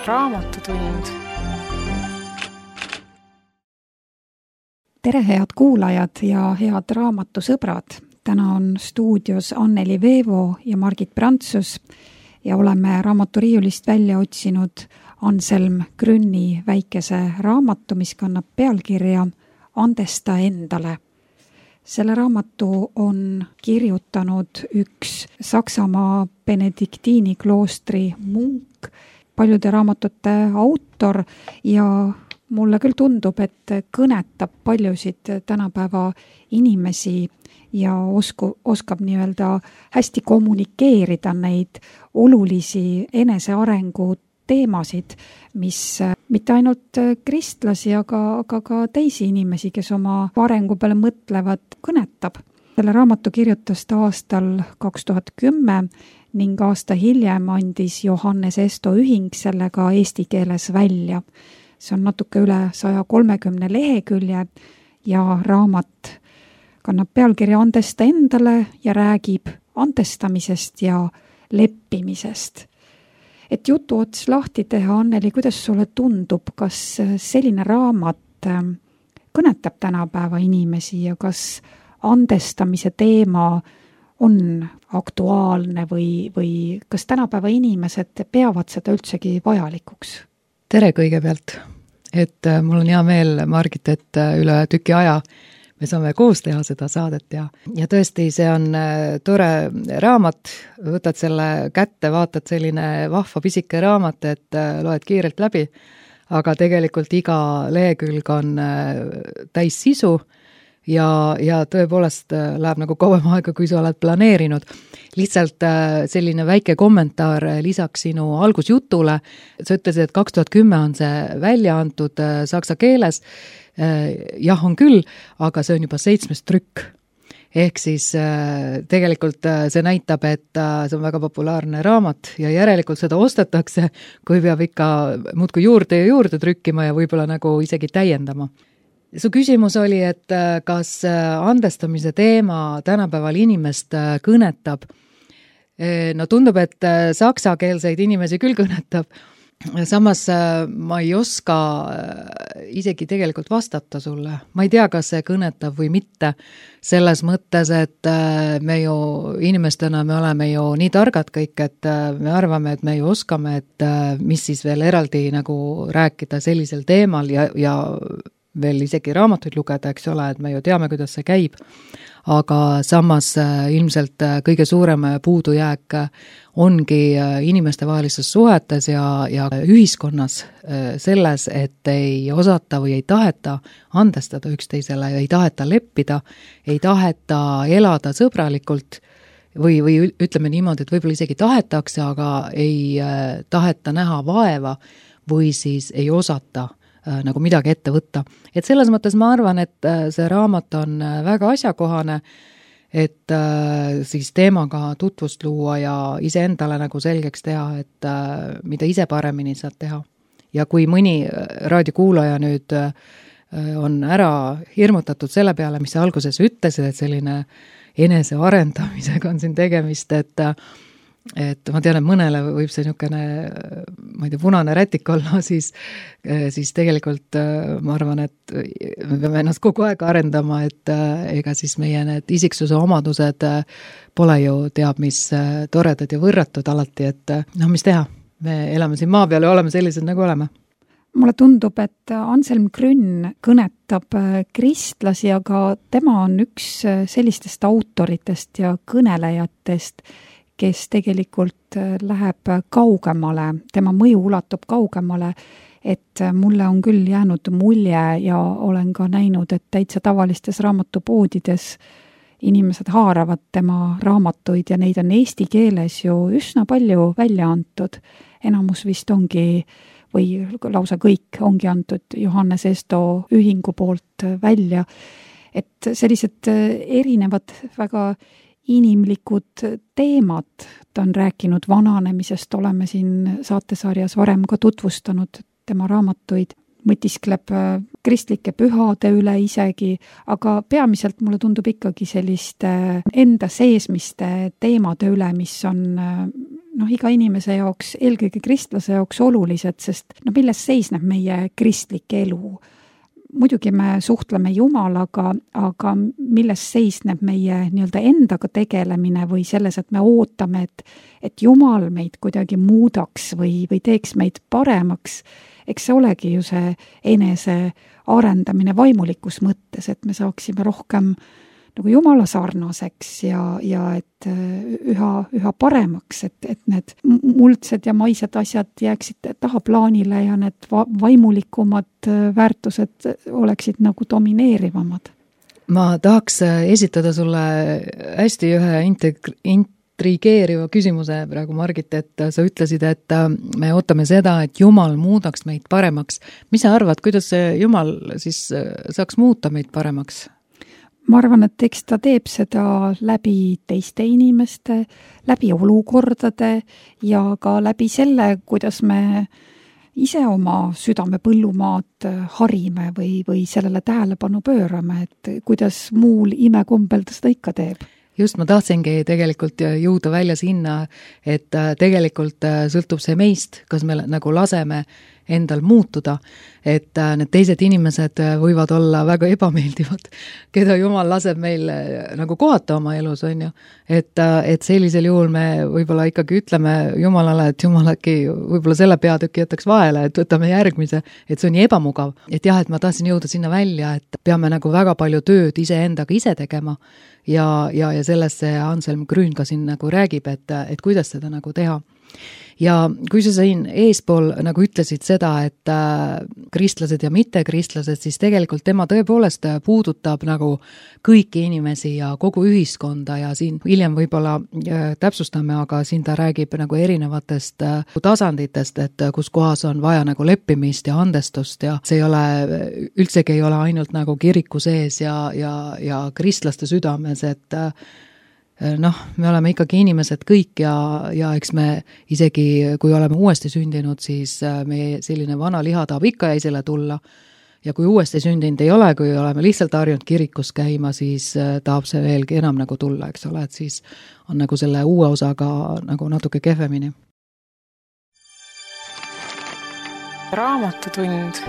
Raamatutund. Tere, head kuulajad ja head raamatusõbrad! Täna on stuudios Anneli Veevo ja Margit Prantsus ja oleme raamaturiiulist välja otsinud Anselm Grünni väikese raamatu, mis kannab pealkirja Andesta endale. Selle raamatu on kirjutanud üks Saksamaa benediktiini kloostri munk, paljude raamatute autor ja mulle küll tundub, et kõnetab paljusid tänapäeva inimesi ja oskab nii-öelda hästi kommunikeerida neid olulisi enesearengu teemasid, mis mitte ainult kristlasi, aga ka teisi inimesi, kes oma arengu peale mõtlevad, kõnetab. Selle raamatu kirjutas ta aastal 2010 ning aasta hiljem andis Johannes Esto ühing sellega eesti keeles välja. See on natuke üle 130 lehekülje ja raamat kannab pealkirja Andesta endale ja räägib andestamisest ja leppimisest. Et jutu ots lahti teha, Anneli, kuidas sulle tundub, kas selline raamat kõnetab tänapäeva inimesi ja kas andestamise teema on aktuaalne või kas tänapäeva inimesed peavad seda üldsegi vajalikuks? Tere kõigepealt, et mul on hea meel, Margit, et üle tüki aja me saame koos teha seda saadet ja tõesti, see on tore raamat, võtad selle kätte, vaatad selline vahva pisike raamat, et loed kiirelt läbi, aga tegelikult iga lehekülg on täis sisu ja tõepoolest läheb nagu kauem aega, kui sa oled planeerinud. Lihtsalt selline väike kommentaar lisaks sinu algusjutule. Sa ütlesid, et 2010 on see välja antud saksa keeles. Jah, on küll, aga see on juba 7. trükk. Ehk siis tegelikult see näitab, et see on väga populaarne raamat ja järelikult seda ostetakse, kui peab ikka muudkui juurde ja juurde trükkima ja võib-olla nagu isegi täiendama. Su küsimus oli, et kas andestamise teema tänapäeval inimest kõnetab. No tundub, et saksakeelseid inimesi küll kõnetab. Samas ma ei oska isegi tegelikult vastata sulle. Ma ei tea, kas see kõnetab või mitte. Selles mõttes, et me ju inimestena me oleme ju nii targad kõik, et me arvame, et me ju oskame, et mis siis veel eraldi nagu rääkida sellisel teemal ja veel isegi raamatuid lugeda, eks ole, et me ju teame, kuidas see käib. Aga samas ilmselt kõige suurem puudujääk ongi inimestevahelistes suhetes ja ühiskonnas selles, et ei osata või ei taheta andestada üksteisele, ei taheta leppida, ei taheta elada sõbralikult või ütleme niimoodi, et võib-olla isegi tahetakse, aga ei taheta näha vaeva või siis ei osata nagu midagi ette võtta. Et selles mõttes ma arvan, et see raamat on väga asjakohane, et siis teemaga tutvust luua ja iseendale nagu selgeks teha, et mida ise paremini saad teha. Ja kui mõni raadiokuulaja nüüd on ära hirmutatud selle peale, mis sa alguses ütlesid, et selline enesearendamisega on siin tegemist, et ma tean, et mõnele võib see niisugune, ma ei tea, punane rätik olla, siis tegelikult ma arvan, et me peame ennast kogu aeg arendama, et ega siis meie need isiksuse omadused pole ju teab, mis toredad ja võrratud alati, et mis teha, me elame siin maa peal ja oleme sellised, nagu oleme. Mulle tundub, et Anselm Grün kõnetab kristlasi, aga tema on üks sellistest autoritest ja kõnelejatest, kes tegelikult läheb kaugemale, tema mõju ulatub kaugemale, et mulle on küll jäänud mulje ja olen ka näinud, et täitsa tavalistes raamatupoodides inimesed haaravad tema raamatuid ja neid on eesti keeles ju üsna palju välja antud. Enamus vist ongi, või lausa kõik ongi antud Johannes Esto ühingu poolt välja. Et sellised erinevad väga inimlikud teemad, ta on rääkinud vananemisest, oleme siin saatesarjas varem ka tutvustanud tema raamatuid, mõtiskleb kristlike pühade üle isegi, aga peamiselt mulle tundub ikkagi selliste enda seesmiste teemade üle, mis on iga inimese jaoks, eelkõige kristlase jaoks olulised, sest milles seisneb meie kristlik elu? Muidugi me suhtleme Jumalaga, aga milles seisneb meie nii-öelda endaga tegelemine või selles, et me ootame, et Jumal meid kuidagi muudaks või teeks meid paremaks. Eks see olegi ju see enese arendamine vaimulikus mõttes, et me saaksime rohkem nagu Jumala sarnaseks ja et üha paremaks, et need muldsed ja maised asjad jääksid tahaplaanile ja need vaimulikumad väärtused oleksid nagu domineerivamad. Ma tahaks esitada sulle hästi ühe intrigeeriva küsimuse praegu, Margit, et sa ütlesid, et me ootame seda, et Jumal muudaks meid paremaks. Mis sa arvad, kuidas Jumal siis saaks muuta meid paremaks? Ma arvan, et eks ta teeb seda läbi teiste inimeste, läbi olukordade ja ka läbi selle, kuidas me ise oma südame põllumaad harime või sellele tähelepanu pöörame, et kuidas muul imekombel ta seda ikka teeb. Just, ma tahtsingi tegelikult jõuda välja sinna, et tegelikult sõltub see meist, kas me nagu laseme endal muutuda, et need teised inimesed võivad olla väga ebameeldivad, keda Jumal laseb meil nagu kohata oma elus, on ju. Et sellisel juhul me võib-olla ikkagi ütleme Jumalale, et Jumal äkki võib-olla selle peatüki jätaks vahele, et võtame järgmise, et see on nii ebamugav. Et jah, et ma tahtsin jõuda sinna välja, et peame nagu väga palju tööd iseendaga ise tegema ja sellest see Anselm Grün ka siin nagu räägib, et kuidas seda nagu teha. Ja kui sa siin eespool nagu ütlesid seda, et kristlased ja mittekristlased, siis tegelikult tema tõepoolest puudutab nagu kõiki inimesi ja kogu ühiskonda ja siin hiljem võib-olla täpsustame, aga siin ta räägib nagu erinevatest tasanditest, et kus kohas on vaja nagu leppimist ja andestust ja see ei ole, üldsegi ei ole ainult nagu kiriku sees ja kristlaste südames, et me oleme ikkagi inimesed kõik ja eks me isegi, kui oleme uuesti sündinud, siis meie selline vana liha tahab ikka esile tulla ja kui uuesti sündinud ei ole, kui oleme lihtsalt harjunud kirikus käima, siis tahab see veelgi enam nagu tulla, eks ole, et siis on nagu selle uue osaga nagu natuke kehvemini. Raamatutund.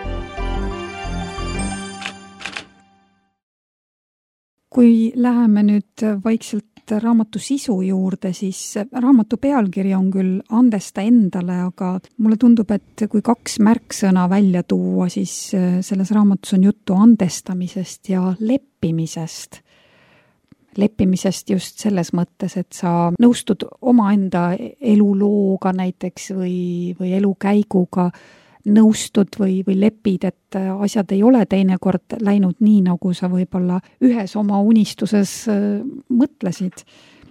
Kui läheme nüüd vaikselt raamatu sisu juurde, siis raamatu pealkiri on küll Andesta endale, aga mulle tundub, et kui kaks märksõna välja tuua, siis selles raamatus on juttu andestamisest ja leppimisest. Leppimisest just selles mõttes, et sa nõustud omaenda elulooga näiteks või elukäiguga, nõustud või lepid, et asjad ei ole teinekord läinud nii, nagu sa võib-olla ühes oma unistuses mõtlesid.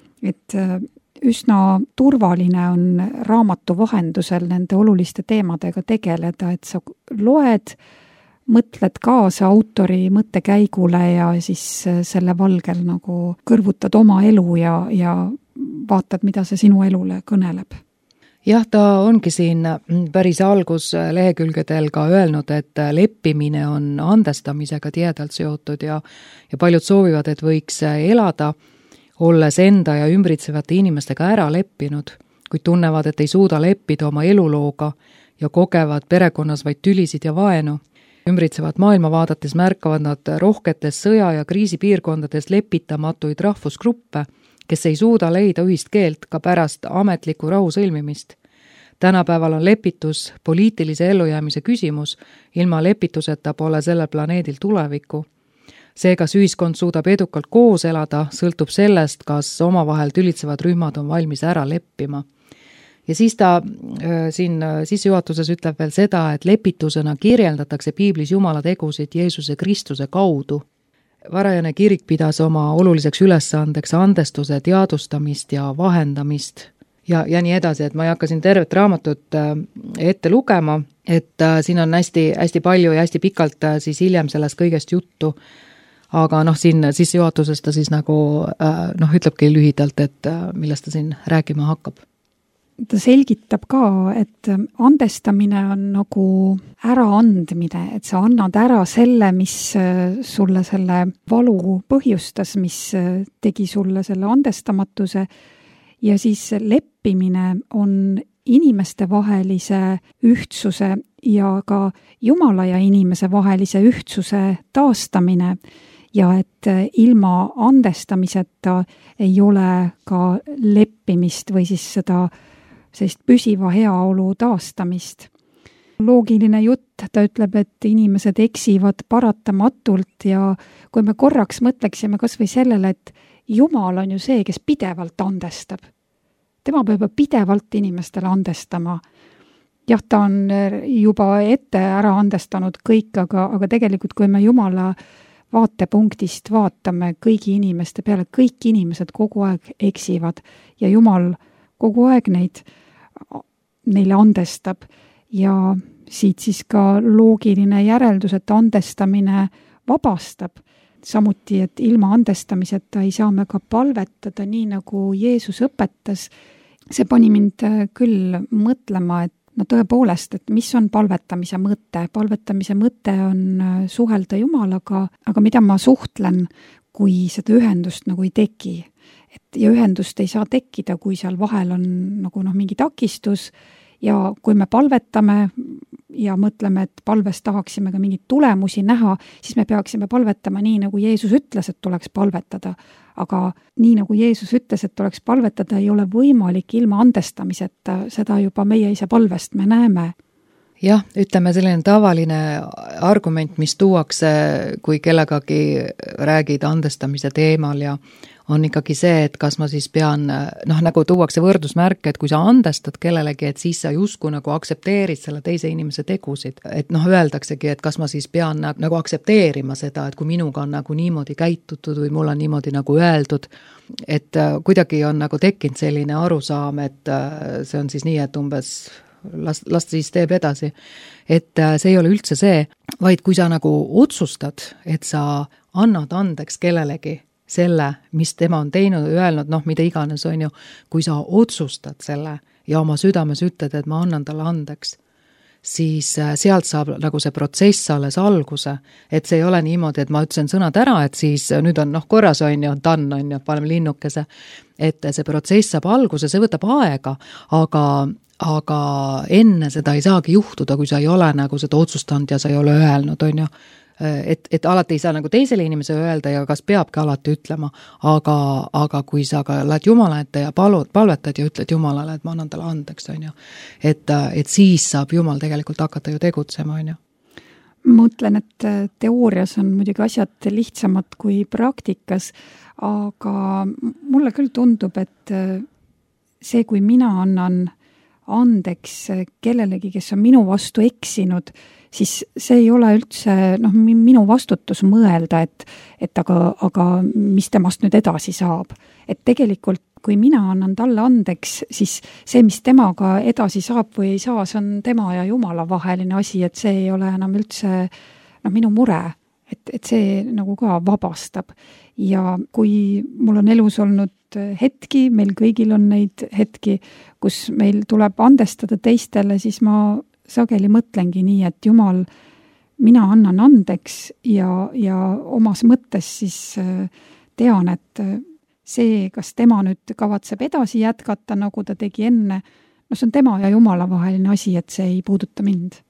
Et üsna turvaline on raamatu vahendusel nende oluliste teemadega tegeleda, et sa loed, mõtled kaasa autori mõttekäigule ja siis selle valgel nagu kõrvutad oma elu ja vaatad, mida see sinu elule kõneleb. Jah, ta ongi siin päris algus lehekülgedel ka öelnud, et leppimine on andestamisega tihedalt seotud ja paljud soovivad, et võiks elada, olles enda ja ümbritsevate inimestega ära leppinud, kuid tunnevad, et ei suuda leppida oma elulooga ja kogevad perekonnas vaid tülisid ja vaenu. Ümbritsevat maailma vaadates märkavad nad rohketes sõja- ja kriisipiirkondades lepitamatuid rahvusgruppe, kes ei suuda leida ühist keelt ka pärast ametliku rahu sõlmimist. Tänapäeval on lepitus poliitilise ellujäämise küsimus, ilma lepituseta pole sellel planeedil tulevikku. See, kas ühiskond suudab edukalt koos elada, sõltub sellest, kas omavahel tülitsevad rühmad on valmis ära leppima. Ja siis ta siin sissejuhatuses ütleb veel seda, et lepitusena kirjeldatakse piiblis Jumala tegusid Jeesuse Kristuse kaudu. Varajane kirik pidas oma oluliseks ülesandeks andestuse teadustamist ja vahendamist ja nii edasi, et ma ei hakka siin tervet raamatut ette lugema, et siin on hästi palju ja hästi pikalt siis hiljem sellest kõigest juttu, aga siin sissejuhatuses ta siis nagu ütlebki lühidalt, et millest ta siin rääkima hakkab. Ta selgitab ka, et andestamine on nagu äraandmine, et sa annad ära selle, mis sulle selle valu põhjustas, mis tegi sulle selle andestamatuse ja siis leppimine on inimeste vahelise ühtsuse ja ka Jumala ja inimese vahelise ühtsuse taastamine ja et ilma andestamiseta ei ole ka leppimist või siis seda sellist püsiva heaolu taastamist. Loogiline jutt, ta ütleb, et inimesed eksivad paratamatult ja kui me korraks mõtleksime kas või sellele, et Jumal on ju see, kes pidevalt andestab. Tema peab pidevalt inimestele andestama. Jah, ta on juba ette ära andestanud kõik, aga tegelikult kui me Jumala vaatepunktist vaatame kõigi inimeste peale, kõik inimesed kogu aeg eksivad ja Jumal kogu aeg neile andestab ja siit siis ka loogiline järeldus, et andestamine vabastab. Samuti, et ilma andestamiseta ei saa me ka palvetada nii, nagu Jeesus õpetas. See pani mind küll mõtlema, et no tõepoolest, et mis on palvetamise mõte? Palvetamise mõte on suhelda Jumalaga, aga mida ma suhtlen, kui seda ühendust nagu ei teki? Ja ühendust ei saa tekkida, kui seal vahel on nagu mingi takistus ja kui me palvetame ja mõtleme, et palves tahaksime ka mingeid tulemusi näha, siis me peaksime palvetama nii, nagu Jeesus ütles, et tuleks palvetada. Aga nii, nagu Jeesus ütles, et tuleks palvetada, ei ole võimalik ilma andestamiseta, seda juba meie ise palvest me näeme. Jah, ütleme selline tavaline argument, mis tuuakse, kui kellegagi räägid andestamise teemal ja on ikkagi see, et kas ma siis pean, nagu tuuakse võrdusmärke, et kui sa andestad kellelegi, et siis sa justkui nagu aksepteerid selle teise inimese tegusid. Et öeldaksegi, et kas ma siis pean nagu aksepteerima seda, et kui minuga on nagu niimoodi käitutud või mul on niimoodi nagu öeldud, et kuidagi on nagu tekkinud selline arusaam, et see on siis nii, et umbes last siis teeb edasi. Et see ei ole üldse see, vaid kui sa nagu otsustad, et sa annad andeks kellelegi selle, mis tema on teinud ja öelnud, mida iganes on ju, kui sa otsustad selle ja oma südames ütled, et ma annan talle andeks, siis sealt saab nagu see protsess alles alguse, et see ei ole niimoodi, et ma ütlesin sõnad ära, et siis nüüd on korras on ju, done on ju, paneme linnukese, et see protsess saab alguse, see võtab aega, aga enne seda ei saagi juhtuda, kui sa ei ole nagu seda otsustanud ja sa ei ole öelnud, on ju. Et alati ei saa nagu teisele inimese öelda ja kas peabki alati ütlema, aga kui sa ka lähed Jumala ette ja palvetad ja ütled Jumalale, et ma annan talle andeks, on ju. Et siis saab Jumal tegelikult hakata ju tegutsema, on ju. Mõtlen, et teoorias on muidugi asjad lihtsamad kui praktikas, aga mulle küll tundub, et see, kui mina annan andeks kellelegi, kes on minu vastu eksinud, siis see ei ole üldse minu vastutus mõelda, et aga mis temast nüüd edasi saab. Et tegelikult, kui mina annan talle andeks, siis see, mis temaga edasi saab või ei saa, see on tema ja Jumala vaheline asi, et see ei ole enam üldse minu mure, et see nagu ka vabastab. Ja kui mul on elus olnud hetki, meil kõigil on neid hetki, kus meil tuleb andestada teistele, siis ma sageli mõtlengi nii, et Jumal, mina annan andeks ja omas mõttes siis tean, et see, kas tema nüüd kavatseb edasi jätkata, nagu ta tegi enne, see on tema ja Jumala vaheline asi, et see ei puuduta mind.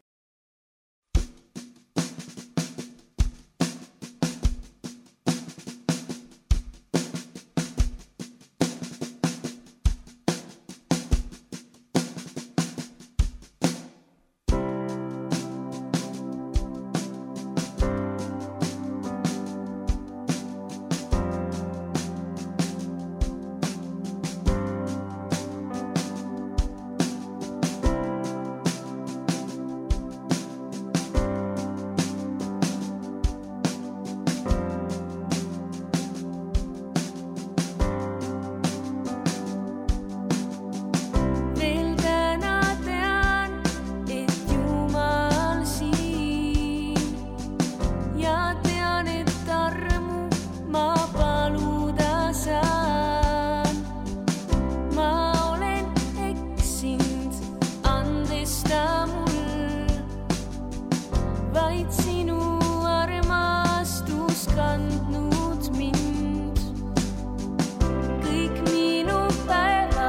Kõik minu päevad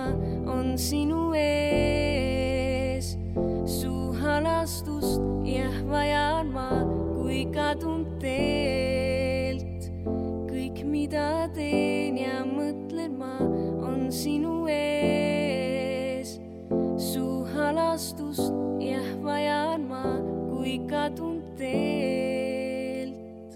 on sinu ees. Su halastust jah vajan ma, kui kadun teelt. Kõik, mida teen ja mõtlen ma, on sinu ees. Su halastust jah vajan ma, kui kadun teelt.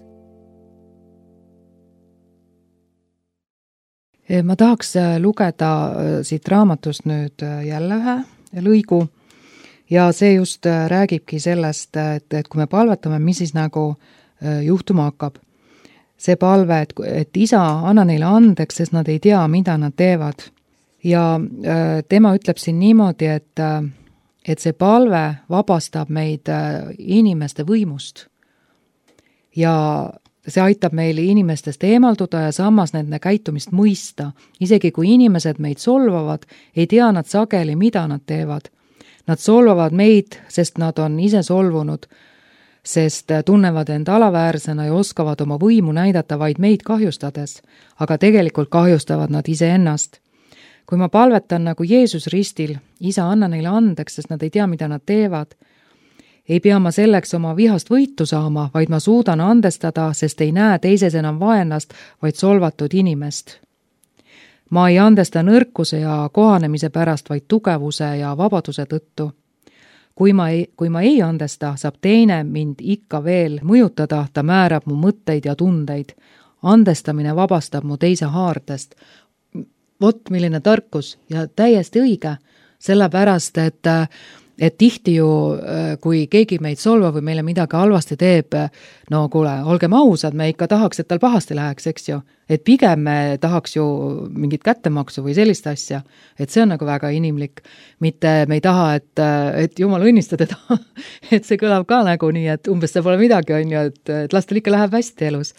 Ma tahaks lugeda siit raamatust nüüd jälle ühe lõigu ja see just räägibki sellest, et kui me palvetame, mis siis nagu juhtuma hakkab. See palve, et isa, anna neile andeks, sest nad ei tea, mida nad teevad. Ja tema ütleb siin niimoodi, et see palve vabastab meid inimeste võimust. Ja see aitab meil inimestest eemalduda ja samas nende käitumist mõista. Isegi kui inimesed meid solvavad, ei tea nad sageli, mida nad teevad. Nad solvavad meid, sest nad on ise solvunud, sest tunnevad end alaväärsena ja oskavad oma võimu näidata vaid meid kahjustades, aga tegelikult kahjustavad nad iseennast. Kui ma palvetan nagu Jeesus ristil, isa, anna neile andeks, sest nad ei tea, mida nad teevad, ei pea ma selleks oma vihast võitu saama, vaid ma suudan andestada, sest ei näe teises enam vaenlast, vaid solvatud inimest. Ma ei andesta nõrkuse ja kohanemise pärast, vaid tugevuse ja vabaduse tõttu. Kui ma ei andesta, saab teine mind ikka veel mõjutada, ta määrab mu mõtteid ja tundeid. Andestamine vabastab mu teise haardest. Vot milline tarkus ja täiesti õige, sellepärast, et tihti ju, kui keegi meid solvab või meile midagi halvasti teeb, no kuule, olgem ausad, me ikka tahaks, et tal pahasti läheks, eks ju. Et pigem me tahaks ju mingit kättemaksu või sellist asja, et see on nagu väga inimlik. Mitte me ei taha, et jumal õnnista teda, et see kõlab ka nagu nii, et umbes see pole midagi, on ju, et lastel ikka läheb hästi elus.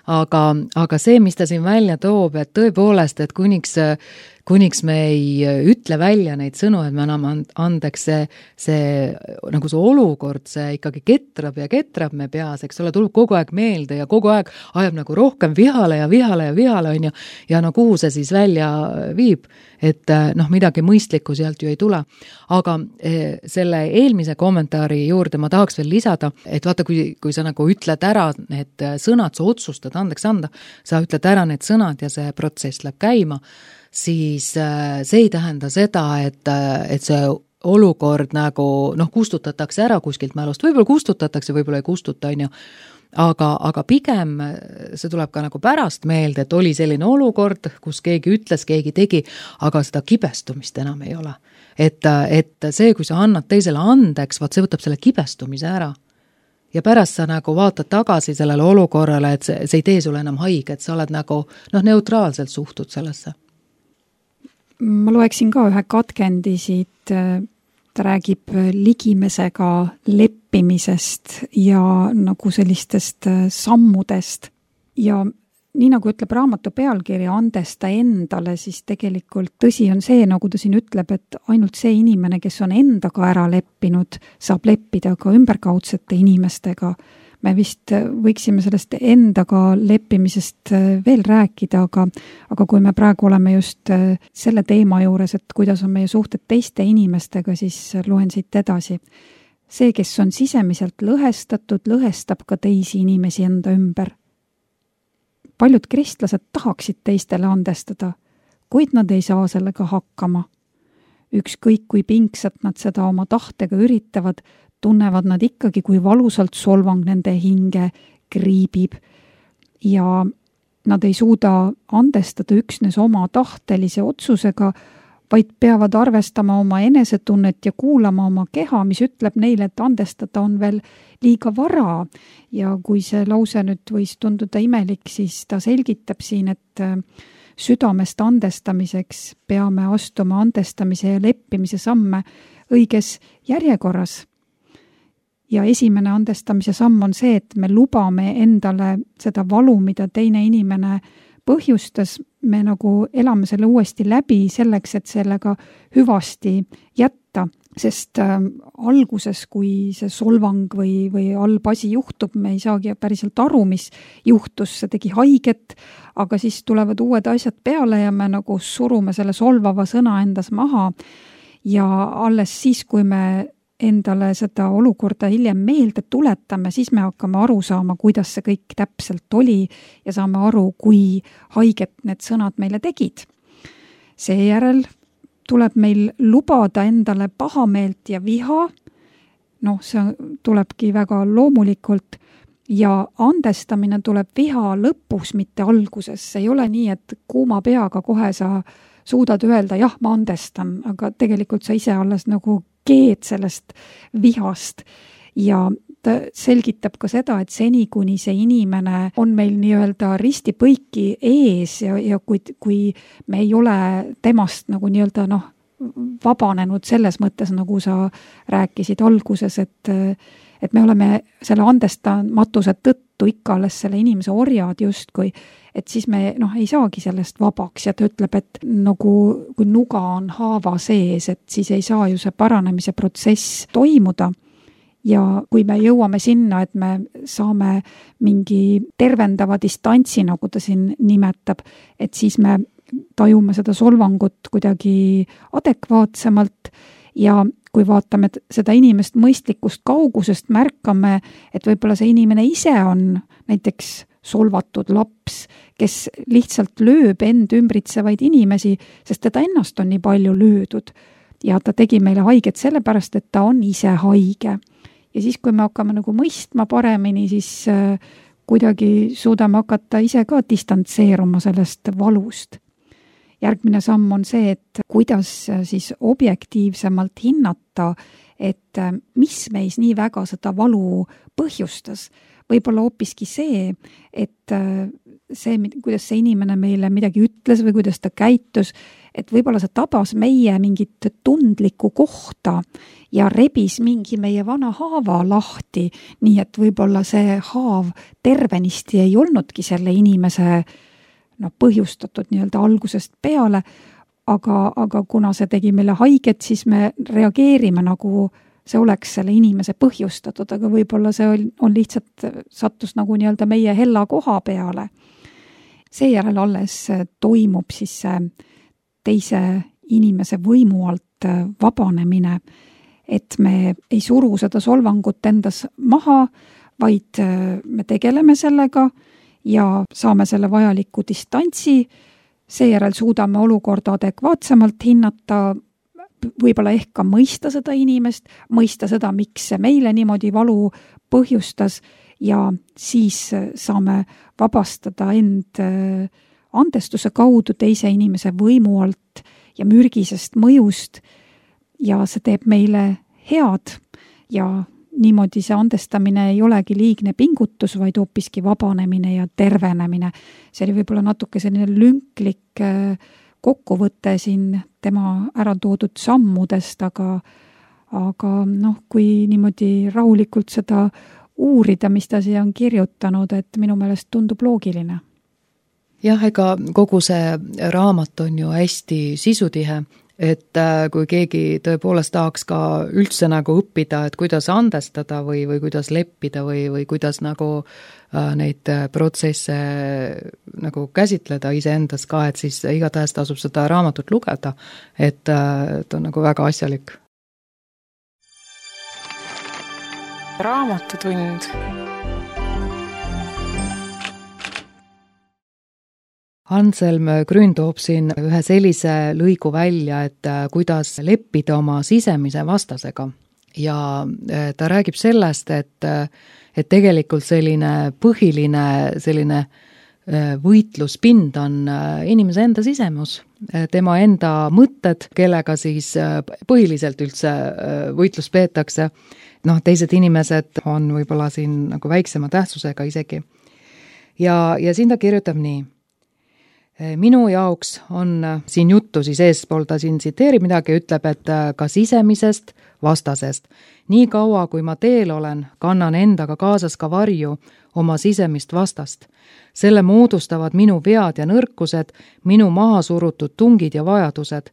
Aga see, mis ta siin välja toob, et tõepoolest, et kuniks me ei ütle välja neid sõnu, et me anname andeks, see nagu see olukord, see ikkagi ketrab me peas, eks ole, tuleb kogu aeg meelde ja kogu aeg ajab nagu rohkem vihale, on ju, ja no kuhu see siis välja viib, et midagi mõistlikku sealt ju ei tule. Aga selle eelmise kommentaari juurde ma tahaks veel lisada, et vaata, kui sa nagu ütled ära need sõnad, sa otsustad andeks anda, sa ütled ära need sõnad ja see protsess läheb käima, siis see ei tähenda seda, et see olukord nagu kustutatakse ära kuskilt mälust, võib-olla kustutatakse, võib-olla ei kustuta, on ju. Aga pigem see tuleb ka nagu pärast meelde, et oli selline olukord, kus keegi ütles, keegi tegi, aga seda kibestumist enam ei ole. Et see, kui sa annad teisele andeks, vaat see võtab selle kibestumise ära. Ja pärast sa nagu vaatad tagasi sellele olukorrale, et see ei tee sulle enam haige, et sa oled nagu neutraalselt suhtud sellesse. Ma loeksin ka ühe katkendi siit, ta räägib ligimesega leppimisest ja nagu sellistest sammudest. Ja nii nagu ütleb raamatu pealkiri andesta endale, siis tegelikult tõsi on see, nagu ta siin ütleb, et ainult see inimene, kes on endaga ära leppinud, saab leppida ka ümberkaudsete inimestega. Me vist võiksime sellest endaga leppimisest veel rääkida, aga kui me praegu oleme just selle teema juures, et kuidas on meie suhted teiste inimestega, siis loen siit edasi. See, kes on sisemiselt lõhestatud, lõhestab ka teisi inimesi enda ümber. Paljud kristlased tahaksid teistele andestada, kuid nad ei saa sellega hakkama. Ükskõik kui pingsat nad seda oma tahtega üritavad, tunnevad nad ikkagi, kui valusalt solvang nende hinge kriibib ja nad ei suuda andestada üksnes oma tahtelise otsusega, vaid peavad arvestama oma enesetunnet ja kuulama oma keha, mis ütleb neile, et andestada on veel liiga vara. Ja kui see lause nüüd võis tunduda imelik, siis ta selgitab siin, et südamest andestamiseks peame astuma andestamise ja leppimise samme õiges järjekorras. Ja esimene andestamise samm on see, et me lubame endale seda valu, mida teine inimene põhjustas, me nagu elame selle uuesti läbi selleks, et sellega hüvasti jätta. sest alguses, kui see solvang või halb asi juhtub, me ei saagi päriselt aru, mis juhtus, see tegi haiget, aga siis tulevad uued asjad peale ja me nagu surume selle solvava sõna endas maha ja alles siis, kui me endale seda olukorda hiljem meelde tuletame, siis me hakkame aru saama, kuidas see kõik täpselt oli ja saame aru, kui haiget need sõnad meile tegid. Seejärel tuleb meil lubada endale pahameelt ja viha, see tulebki väga loomulikult ja andestamine tuleb viha lõpus, mitte alguses. See ei ole nii, et kuuma peaga kohe sa suudad öelda, jah, ma andestan, aga tegelikult sa ise alles nagu keed sellest vihast ja ta selgitab ka seda, et seni, kuni see inimene on meil nii-öelda ristipõiki ees ja kui me ei ole temast nagu nii-öelda vabanenud selles mõttes, nagu sa rääkisid alguses, et me oleme selle andestamatuse tõttu ikka alles selle inimese orjad justkui, et siis me ei saagi sellest vabaks ja ta ütleb, et nagu kui nuga on haava sees, et siis ei saa ju see paranemise protsess toimuda. Ja kui me jõuame sinna, et me saame mingi tervendava distantsi, nagu ta siin nimetab, et siis me tajume seda solvangut kuidagi adekvaatsemalt ja kui vaatame seda inimest mõistlikust kaugusest, märkame, et võib-olla see inimene ise on näiteks solvatud laps, kes lihtsalt lööb end ümbritsevaid inimesi, sest teda ennast on nii palju löödud ja ta tegi meile haiget sellepärast, et ta on ise haige. Ja siis, kui me hakkame nagu mõistma paremini, siis kuidagi suudame hakata ise ka distantseeruma sellest valust. Järgmine samm on see, et kuidas siis objektiivsemalt hinnata, et mis meis nii väga seda valu põhjustas. Võib-olla hoopiski see, et see, kuidas see inimene meile midagi ütles või kuidas ta käitus, et võib-olla see tabas meie mingit tundlikku kohta ja rebis mingi meie vana haava lahti, nii et võib-olla see haav tervenisti ei olnudki selle inimese põhjustatud nii-öelda algusest peale, aga kuna see tegi meile haiget, siis me reageerime nagu see oleks selle inimese põhjustatud, aga võib-olla see on lihtsalt sattus nagu nii-öelda meie hella koha peale. Seejärel alles toimub siis teise inimese võimu alt vabanemine, et me ei suru seda solvangut endas maha, vaid me tegeleme sellega ja saame selle vajaliku distantsi, seejärel suudame olukorda adekvaatsemalt hinnata, võib-olla ehk ka mõista seda inimest, mõista seda, miks see meile niimoodi valu põhjustas ja siis saame vabastada end andestuse kaudu teise inimese võimu alt ja mürgisest mõjust ja see teeb meile head ja niimoodi see andestamine ei olegi liigne pingutus, vaid hoopiski vabanemine ja tervenemine. See oli võib-olla natuke selline lünklik kokkuvõte siin tema ära toodud sammudest, aga kui niimoodi rahulikult seda uurida, mis ta siia on kirjutanud, et minu meelest tundub loogiline. Jah, ega kogu see raamat on ju hästi sisutihe, et kui keegi tõepoolest tahaks ka üldse nagu õppida, et kuidas andestada või kuidas leppida või kuidas nagu neid protsesse nagu käsitleda iseendas ka, et siis igatahes tasub seda raamatut lugeda, et on nagu väga asjalik. Raamatutund. Anselm Grün toob siin ühe sellise lõigu välja, et kuidas leppida oma sisemise vastasega ja ta räägib sellest, et tegelikult selline põhiline selline võitluspind on inimese enda sisemus, tema enda mõtted, kellega siis põhiliselt üldse võitlus peetakse. Teised inimesed on võib-olla siin nagu väiksema tähtsusega isegi. Ja siin ta kirjutab nii. Minu jaoks on siin juttu siis eespool, ta siin tsiteerib midagi, ütleb, et ka sisemisest vastasest. Nii kaua, kui ma teel olen, kannan endaga kaasas ka varju oma sisemist vastast. Selle moodustavad minu vead ja nõrkused, minu maha surutud tungid ja vajadused.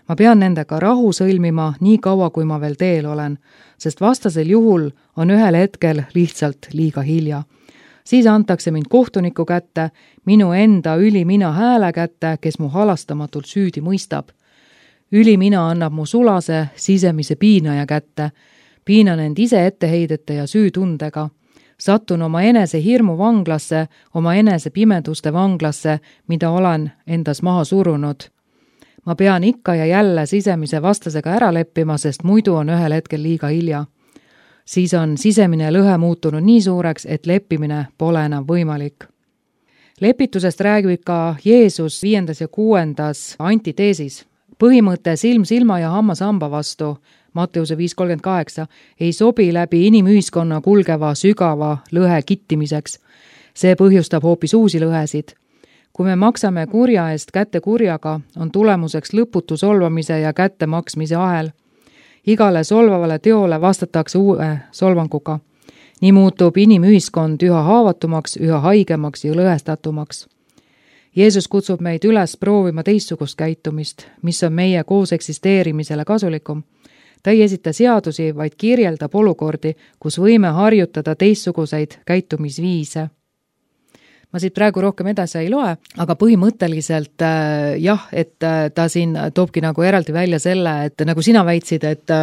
Ma pean nendega rahu sõlmima nii kaua, kui ma veel teel olen, sest vastasel juhul on ühel hetkel lihtsalt liiga hilja. Siis antakse mind kohtuniku kätte, minu enda ülimina hääle kätte, kes mu halastamatult süüdi mõistab. Ülimina annab mu sulase sisemise piinaja kätte, piinan end ise etteheidete ja süütundega. Sattun oma enese hirmu vanglasse, oma enese pimeduste vanglasse, mida olen endas maha surunud. Ma pean ikka ja jälle sisemise vastasega ära leppima, sest muidu on ühel hetkel liiga hilja. Siis on sisemine lõhe muutunud nii suureks, et leppimine pole enam võimalik. Lepitusest räägib ka Jeesus 5. ja 6. antiteesis. Põhimõte silm silma ja hammas hamba vastu, Matteuse 5.38, ei sobi läbi inimühiskonna kulgeva sügava lõhe kittimiseks. See põhjustab hoopis uusi lõhesid. Kui me maksame kurja eest kätte kurjaga, on tulemuseks lõputu solvamise ja kätte maksmise ahel. Igale solvavale teole vastatakse uue solvanguga. Nii muutub inimühiskond üha haavatumaks, üha haigemaks ja lõhestatumaks. Jeesus kutsub meid üles proovima teistsugust käitumist, mis on meie koos eksisteerimisele kasulikum. Ta ei esita seadusi, vaid kirjeldab olukordi, kus võime harjutada teistsuguseid käitumisviise. Ma siit praegu rohkem edasi ei loe, aga põhimõtteliselt et ta siin toobki nagu eraldi välja selle, et nagu sina väitsid,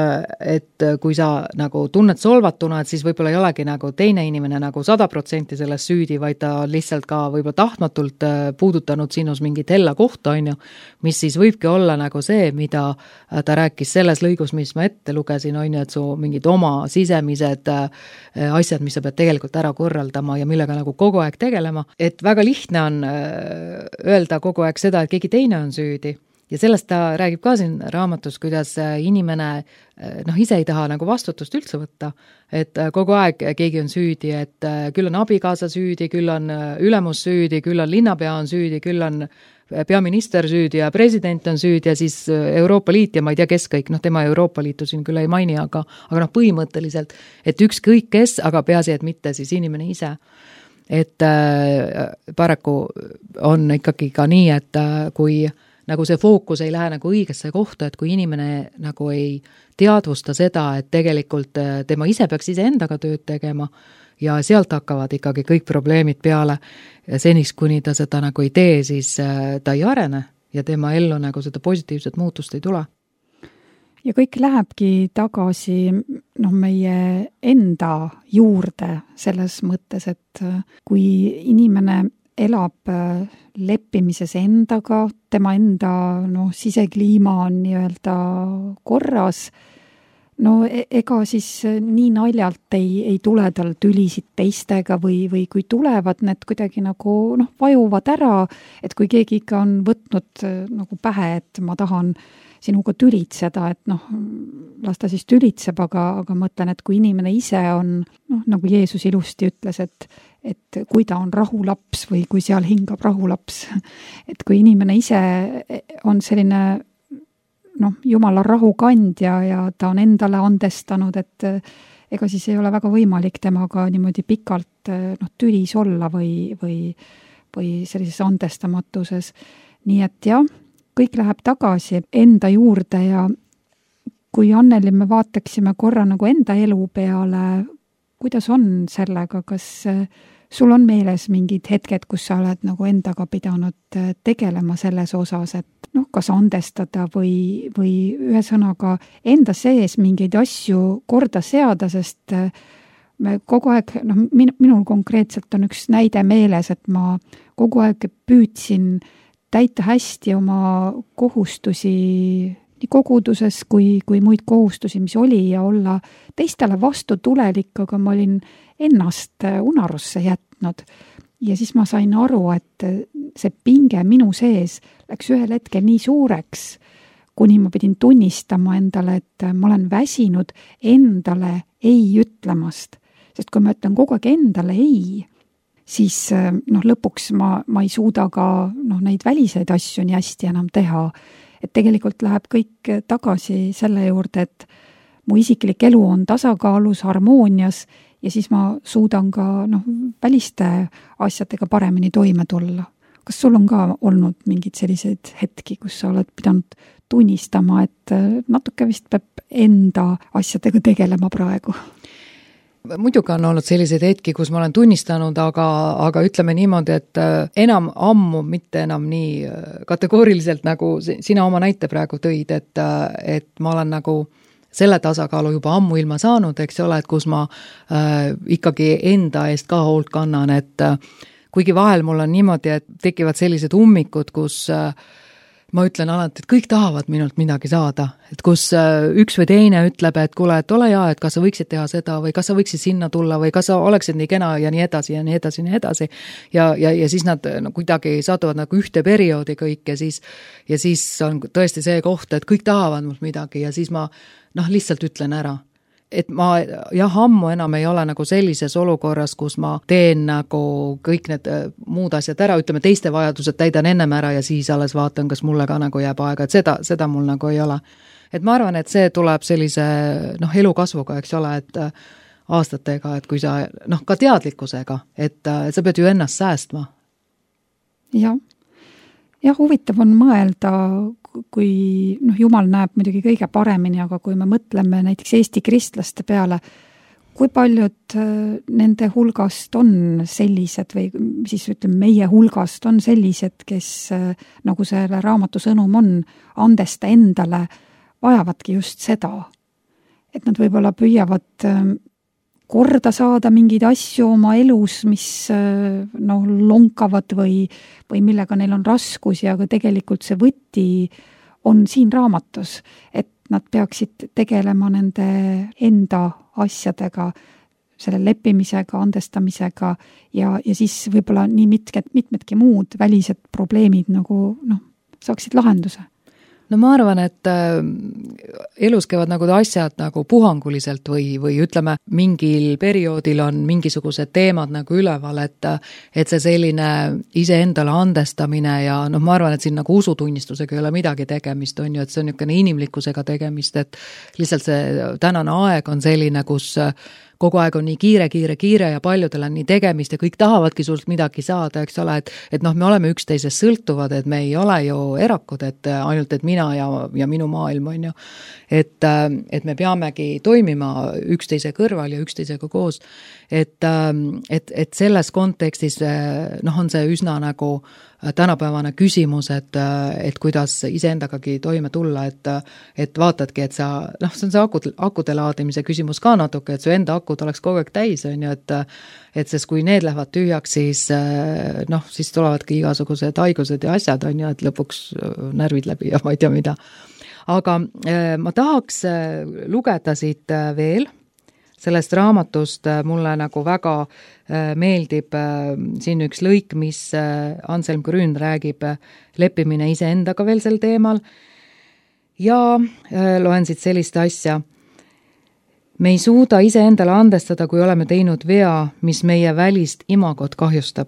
et kui sa nagu tunned solvatuna, et siis võib-olla ei olegi nagu teine inimene nagu 100% sellest süüdi, vaid ta lihtsalt ka võib-olla tahtmatult puudutanud sinus mingit hella kohta, mis siis võibki olla nagu see, mida ta rääkis selles lõigus, mis ma ette lugesin, et su mingid oma sisemised asjad, mis sa pead tegelikult ära korraldama ja millega nagu kogu aeg tegelema. Et väga lihtne on öelda kogu aeg seda, et keegi teine on süüdi. Ja sellest ta räägib ka siin raamatus, kuidas inimene ise ei taha nagu vastutust üldse võtta. Et kogu aeg keegi on süüdi, et küll on abikaasa süüdi, küll on ülemus süüdi, küll on linnapea on süüdi, küll on peaminister süüdi ja president on süüdi ja siis Euroopa Liit ja ma ei tea, kes kõik, tema Euroopa Liitu siin küll ei maini, aga põhimõtteliselt, et ükskõik kes, aga peaasi, et mitte siis inimene ise. Et paraku on ikkagi ka nii, et kui nagu see fookus ei lähe nagu õigesse kohta, et kui inimene nagu ei teadvusta seda, et tegelikult tema ise peaks ise endaga tööd tegema ja sealt hakkavad ikkagi kõik probleemid peale ja seniks, kuni ta seda nagu ei tee, siis ta ei arene ja tema ellu nagu seda positiivset muutust ei tule. Ja kõik lähebki tagasi meie enda juurde selles mõttes, et kui inimene elab leppimises endaga, tema enda sisekliima on nii-öelda korras, ega siis nii naljalt ei tule tal tülisid teistega või kui tulevad, need kuidagi nagu vajuvad ära, et kui keegi ikka on võtnud nagu pähe, et ma tahan sinuga tülitseda, et las ta siis tülitseb, aga mõtlen, et kui inimene ise on, nagu Jeesus ilusti ütles, et kui ta on rahulaps või kui seal hingab rahulaps, et kui inimene ise on selline Jumala rahukandja ja ta on endale andestanud, et ega siis ei ole väga võimalik temaga niimoodi pikalt tülis olla või sellises andestamatuses. Nii et jah, kõik läheb tagasi enda juurde ja kui Anneli me vaataksime korra nagu enda elu peale, kuidas on sellega, kas sul on meeles mingid hetked, kus sa oled nagu endaga pidanud tegelema selles osas, et kas andestada või ühesõnaga enda sees mingeid asju korda seada, sest me kogu aeg, minul konkreetselt on üks näide meeles, et ma kogu aeg püüdsin täita hästi oma kohustusi nii koguduses kui muid kohustusi, mis oli ja olla teistele vastutulelik, aga ma olin ennast unarusse jätnud. Ja siis ma sain aru, et see pinge minu sees läks ühel hetkel nii suureks, kuni ma pidin tunnistama endale, et ma olen väsinud endale ei ütlemast. Sest kui ma ütlen kogu aeg endale ei, siis lõpuks ma ei suuda ka neid väliseid asju nii hästi enam teha. Et tegelikult läheb kõik tagasi selle juurde, et mu isiklik elu on tasakaalus, harmoonias ja siis ma suudan ka väliste asjadega paremini toime tulla. Kas sul on ka olnud mingid sellised hetki, kus sa oled pidanud tunnistama, et natuke vist peab enda asjadega tegelema praegu? Muidugi on olnud selliseid hetki, kus ma olen tunnistanud, aga ütleme niimoodi, et enam ammu, mitte enam nii kategooriliselt, nagu sina oma näite praegu tõid, et ma olen nagu selle tasakaalu juba ammu ilma saanud, eks ole, et kus ma ikkagi enda eest ka hoolt kannan, et kuigi vahel mul on niimoodi, et tekivad sellised ummikud, kus ma ütlen alati, et kõik tahavad minult midagi saada, et kus üks või teine ütleb, et kuule, et ole hea, et kas sa võiksid teha seda või kas sa võiksid sinna tulla või kas sa oleksid nii kena ja nii edasi ja nii edasi ja nii edasi. Ja siis nad kuidagi satuvad nagu ühte perioodi kõik ja siis on tõesti see koht, et kõik tahavad mult midagi ja siis ma lihtsalt ütlen ära. Et ma ammu enam ei ole nagu sellises olukorras, kus ma teen nagu kõik need muud asjad ära, ütleme teiste vajadused täidan ennem ära ja siis alles vaatan, kas mulle ka nagu jääb aega, et seda mul nagu ei ole. Et ma arvan, et see tuleb sellise elukasvuga, eks ole, et aastatega, et kui sa ka teadlikkusega, et sa pead ju ennast säästma. Ja huvitav on mõelda, kui Jumal näeb muidugi kõige paremini, aga kui me mõtleme näiteks Eesti kristlaste peale, kui paljud nende hulgast on sellised või siis ütleme meie hulgast on sellised, kes nagu selle raamatu sõnum on, andesta endale, vajavadki just seda, et nad võib-olla püüavad korda saada mingeid asju oma elus, mis lonkavad või millega neil on raskusi, aga tegelikult see võti on siin raamatus, et nad peaksid tegelema nende enda asjadega, selle leppimisega, andestamisega ja siis võib-olla nii mitmedki muud välised probleemid nagu saaksid lahenduse. No ma arvan, et elus käivad nagu asjad nagu puhanguliselt või ütleme, mingil perioodil on mingisugused teemad nagu üleval, et see selline iseendale andestamine ja ma arvan, et siin nagu usutunnistusega ei ole midagi tegemist, on ju, et see on niisugune inimlikkusega tegemist, et lihtsalt see tänane aeg on selline, kus kogu aeg on nii kiire ja paljudel on nii tegemist ja kõik tahavadki sult midagi saada, eks ole, et me oleme üksteisest sõltuvad, et me ei ole ju erakud, et ainult, et mina ja minu maailm on ju, et me peamegi toimima üksteise kõrval ja üksteisega koos, et selles kontekstis on see üsna nagu tänapäevane küsimus, et kuidas iseendagagi toime tulla, et vaatadki, et sa, see on see akude laadimise küsimus ka natuke, et su enda akud oleks kogu aeg täis, on ju, et sest kui need lähevad tühjaks, siis tulevadki igasugused haigused ja asjad, on ju, et lõpuks närvid läbi ja ma ei tea mida. Aga ma tahaks lugeda siit veel sellest raamatust, mulle nagu väga meeldib siin üks lõik, mis Anselm Grün räägib leppimine iseendaga veel sel teemal ja loen siit sellist asja. Me ei suuda iseendale andestada, kui oleme teinud vea, mis meie välist imagot kahjustab.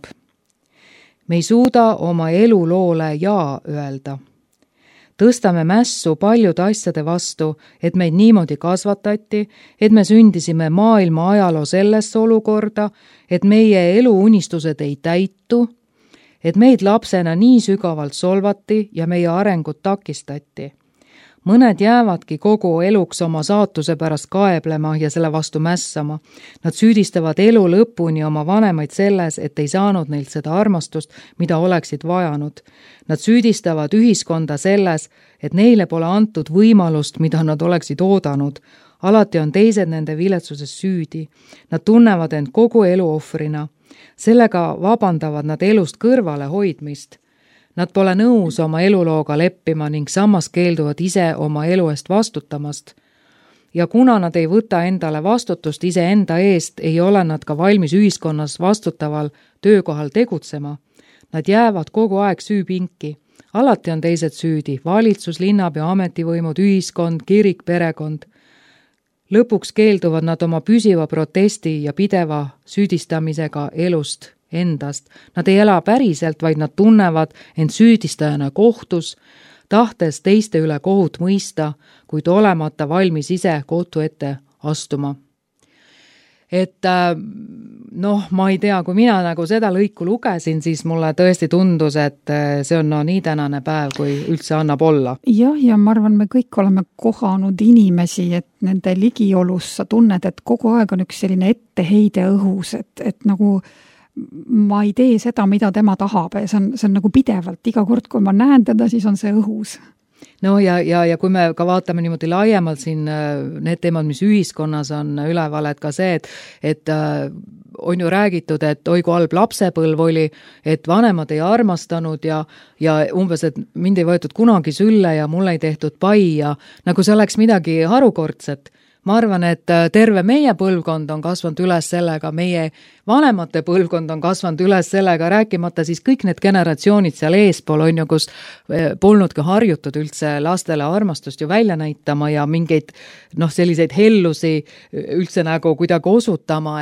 Me ei suuda oma eluloole jaa öelda. Tõstame mässu paljude asjade vastu, et meid niimoodi kasvatati, et me sündisime maailma ajaloo sellesse olukorda, et meie eluunistused ei täitu, et meid lapsena nii sügavalt solvati ja meie arengut takistati. Mõned jäävadki kogu eluks oma saatuse pärast kaeblema ja selle vastu mässama. Nad süüdistavad elu lõpuni oma vanemaid selles, et ei saanud neilt seda armastust, mida oleksid vajanud. Nad süüdistavad ühiskonda selles, et neile pole antud võimalust, mida nad oleksid oodanud. Alati on teised nende viletsuses süüdi. Nad tunnevad end kogu elu ohvrina. Sellega vabandavad nad elust kõrvale hoidmist. Nad pole nõus oma elulooga leppima ning samas keelduvad ise oma elu eest vastutamast. Ja kuna nad ei võta endale vastutust iseenda eest, ei ole nad ka valmis ühiskonnas vastutaval töökohal tegutsema. Nad jäävad kogu aeg süüpinki. Alati on teised süüdi, valitsus, linnapea, ametivõimud, ühiskond, kirik, perekond. Lõpuks keelduvad nad oma püsiva protesti ja pideva süüdistamisega elust endast. Nad ei ela päriselt, vaid nad tunnevad end süüdistajana kohtus, tahtes teiste üle kohut mõista, kuid olemata valmis ise kohtu ette astuma. et ma ei tea, kui mina nagu seda lõiku lugesin, siis mulle tõesti tundus, et see on nii tänane päev, kui üldse annab olla. Jah, ja ma arvan, me kõik oleme kohanud inimesi, et nende ligiolus sa tunned, et kogu aeg on üks selline etteheide õhus, et nagu ma ei tee seda, mida tema tahab ja see on nagu pidevalt, iga kord, kui ma näen teda, siis on see õhus. No ja kui me ka vaatame niimoodi laiemalt siin need teemad, mis ühiskonnas on üleval, et ka see, et on ju räägitud, et oi kui halb lapsepõlv oli, et vanemad ei armastanud ja umbes, et mind ei võetud kunagi sülle ja mulle ei tehtud pai ja nagu see oleks midagi harukordset. Ma arvan, et terve meie põlvkond on kasvanud üles sellega, meie vanemate põlvkond on kasvanud üles sellega, rääkimata siis kõik need generatsioonid seal eespool on ju, kus polnudki harjutud üldse lastele armastust ju välja näitama ja mingeid selliseid hellusi üldse nagu kuidagi osutama,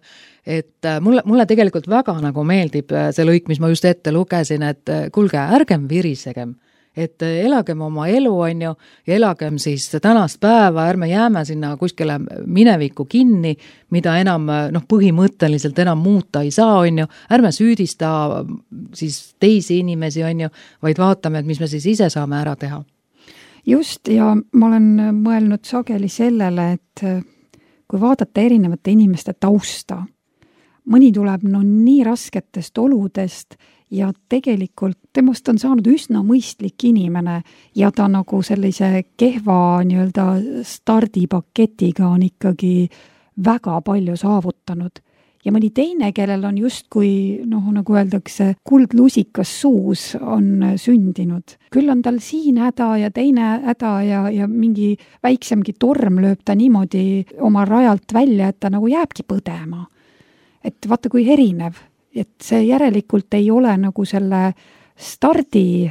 et mulle tegelikult väga nagu meeldib see lõik, mis ma just ette lugesin, et kuulge, ärgem virisegem. Et elagem oma elu, on ju, ja elagem siis tänast päeva, ärme jääme sinna kuskile minevikku kinni, mida enam põhimõtteliselt enam muuta ei saa, on ju, ärme süüdista siis teisi inimesi, on ju, vaid vaatame, et mis me siis ise saame ära teha. Just, ja ma olen mõelnud sageli sellele, et kui vaadata erinevate inimeste tausta, mõni tuleb nii rasketest oludest ja tegelikult temast on saanud üsna mõistlik inimene ja ta nagu sellise kehva nii-öelda stardipaketiga on ikkagi väga palju saavutanud. Ja mõni teine, kellel on justkui, nagu öeldakse, kuldlusikas suus on sündinud. Küll on tal siin häda ja teine häda ja mingi väiksemgi torm lööb ta niimoodi oma rajalt välja, et ta nagu jääbki põdema. Et vaata, kui erinev. Et see järelikult ei ole nagu selle stardi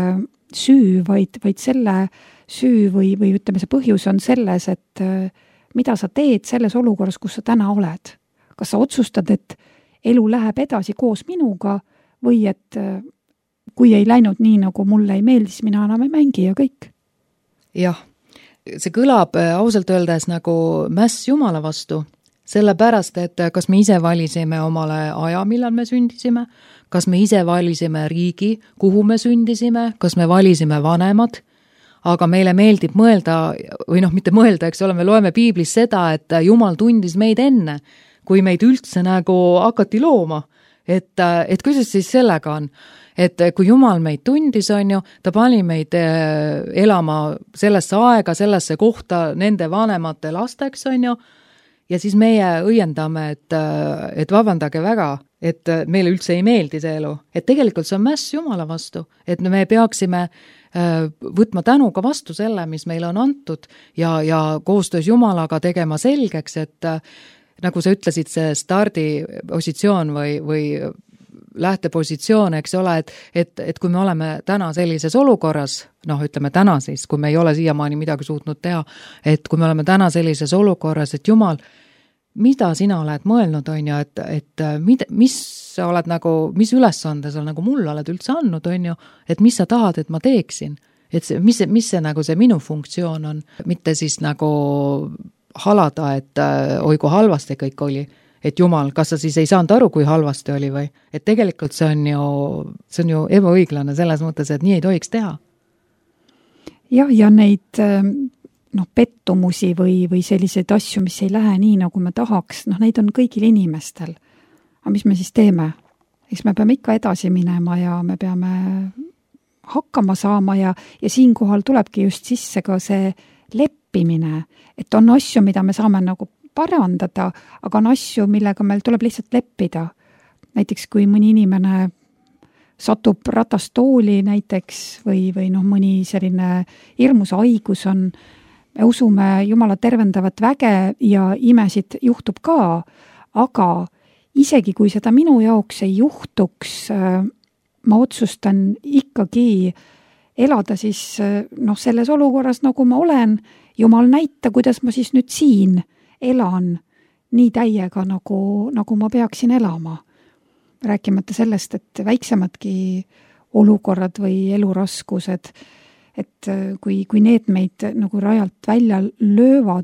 süü, vaid selle süü või ütleme, see põhjus on selles, et mida sa teed selles olukorras, kus sa täna oled. Kas sa otsustad, et elu läheb edasi koos minuga või et kui ei läinud nii, nagu mulle ei meeldi, siis mina enam ei mängi ja kõik. Jah, see kõlab ausalt öeldes nagu mäss Jumala vastu. Sellepärast, et kas me ise valisime omale aja, millal me sündisime, kas me ise valisime riigi, kuhu me sündisime, kas me valisime vanemad, aga meile meeldib mõelda, või mitte mõelda, eks ole, me loeme piiblis seda, et Jumal tundis meid enne, kui meid üldse nagu hakati looma, et kuidas siis sellega on, et kui Jumal meid tundis, on ju, ta pani meid elama sellesse aega, sellesse kohta nende vanemate lasteks, on ju, ja siis meie õiendame, et vabandage väga, et meile üldse ei meeldi see elu. Et tegelikult see on mäss Jumala vastu, et me peaksime võtma tänuga vastu selle, mis meile on antud ja koostöös Jumalaga tegema selgeks, et nagu sa ütlesid, see stardipositsioon või lähtepositsioon, eks ole, et kui me oleme täna sellises olukorras, ütleme täna siis, kui me ei ole siiamaani midagi suutnud teha, et kui me oleme täna sellises olukorras, et Jumal, mida sina oled mõelnud, on ju, et mis sa oled nagu, mis ülesande sa nagu mulle oled üldse andnud, on ju, et mis sa tahad, et ma teeksin, et mis see nagu see minu funktsioon on, mitte siis nagu halada, et oi kui halvasti kõik oli, et Jumal, kas sa siis ei saanud aru, kui halvasti oli või? Et tegelikult see on ju ebaõiglane selles mõttes, et nii ei tohiks teha. Jah, ja neid pettumusi või selliseid asju, mis ei lähe nii, nagu me tahaks, neid on kõigil inimestel. Aga mis me siis teeme? Eks me peame ikka edasi minema ja me peame hakkama saama ja siinkohal tulebki just sisse ka see leppimine, et on asju, mida me saame nagu parandada, aga on asju, millega meil tuleb lihtsalt leppida. Näiteks kui mõni inimene satub ratastooli näiteks või mõni selline hirmus haigus on, me usume Jumala tervendavat väge ja imesid juhtub ka, aga isegi kui seda minu jaoks ei juhtuks, ma otsustan ikkagi elada siis selles olukorras, nagu ma olen. Jumal näita, kuidas ma siis nüüd siin elan nii täiega, nagu ma peaksin elama. Rääkimata sellest, et väiksemadki olukorrad või eluraskused, et kui need meid nagu rajalt välja löövad,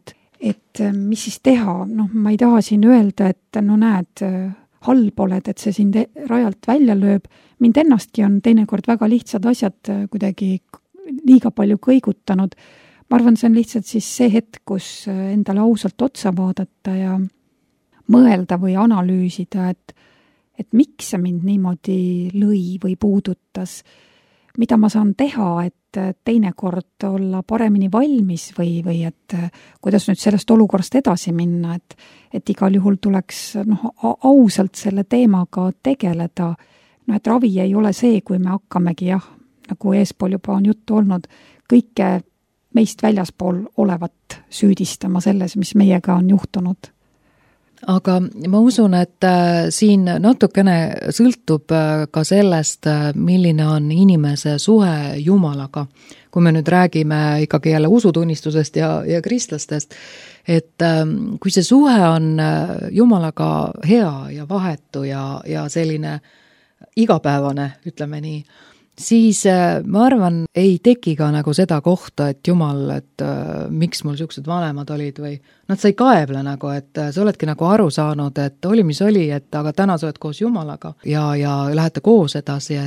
et mis siis teha, ma ei taha siin öelda, et no näed, halb oled, et see sind rajalt välja lööb. Mind ennastki on teinekord väga lihtsad asjad kuidagi liiga palju kõigutanud. Ma arvan, see on lihtsalt siis see hetk, kus endale ausalt otsa vaadata ja mõelda või analüüsida, et miks see mind niimoodi lõi või puudutas, mida ma saan teha, et teinekord olla paremini valmis või et kuidas nüüd sellest olukorrast edasi minna, et igal juhul tuleks ausalt selle teemaga tegeleda. Et ravi ei ole see, kui me hakkamegi nagu eespool juba on juttu olnud, kõike meist väljaspool olevat süüdistama selles, mis meiega on juhtunud. Aga ma usun, et siin natukene sõltub ka sellest, milline on inimese suhe Jumalaga. Kui me nüüd räägime ikkagi jälle usutunnistusest ja kristlastest, et kui see suhe on Jumalaga hea ja vahetu ja selline igapäevane, ütleme nii, siis ma arvan, ei teki ka nagu seda kohta, et Jumal, et miks mul siuksed vanemad olid või nad sa ei kaeble nagu, et sa oledki nagu aru saanud, et oli mis oli, et aga täna sa oled koos Jumalaga ja lähete koos edasi,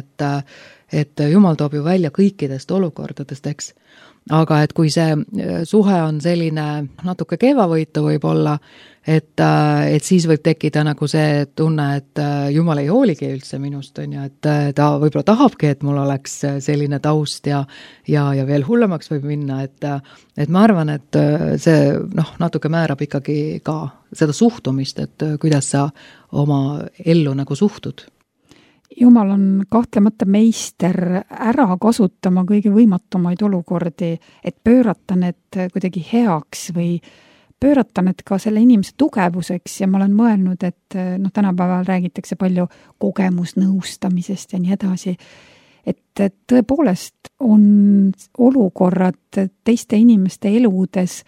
et Jumal toob ju välja kõikidest olukordadest, eks. Aga et kui see suhe on selline natuke kevavõitu võib-olla, et siis võib tekkida nagu see tunne, et Jumal ei hooligi üldse minust, on ju, et ta võib-olla tahabki, et mul oleks selline taust ja veel hullemaks võib minna, et ma arvan, et see natuke määrab ikkagi ka seda suhtumist, et kuidas sa oma ellu nagu suhtud. Jumal on kahtlemata meister ära kasutama kõige võimatumaid olukordi, et pöörata need kuidagi heaks või pöörata need ka selle inimese tugevuseks ja ma olen mõelnud, et tänapäeval räägitakse palju kogemusnõustamisest ja nii edasi, et tõepoolest on olukorrad teiste inimeste eludes,